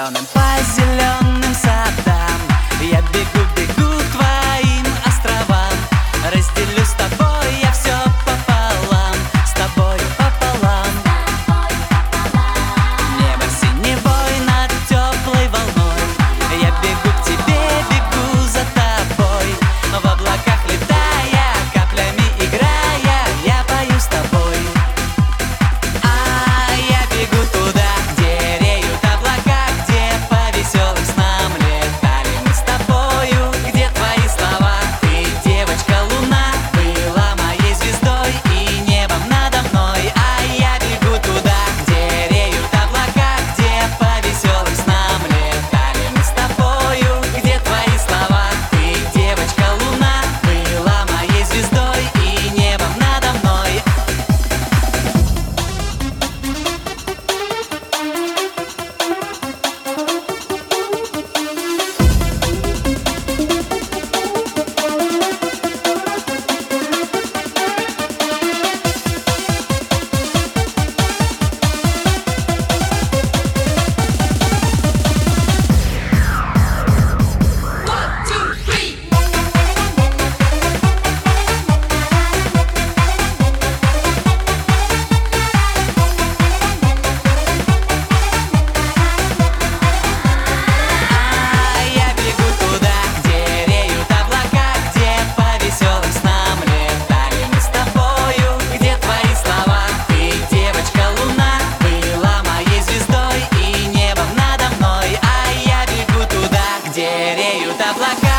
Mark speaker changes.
Speaker 1: зеленым, по зеленым садам. Я бегу, бегу к твоим островам. Разделю с тобой я все пополам, с тобою пополам. Небо синевой над теплой волной. Я бегу к тебе, бегу за тобой. В облаках летая, каплями играя, я пою с тобой. А я бегу туда, где реют облака, где по веселым снам летали мы с тобою. Где твои слова, ты, девочка луна, была моей звездой и небом надо мной. А я бегу туда, где реют облака, где по веселым снам летали мы с тобою. Где твои слова, ты, девочка луна, была моей звездой и небом надо мной. Я бегу туда, где реют облака, где по веселым снам летали мы с тобою. Где твои слова, ты, девочка луна, была моей звездой и небом надо мной. А я бегу туда, где реют облака.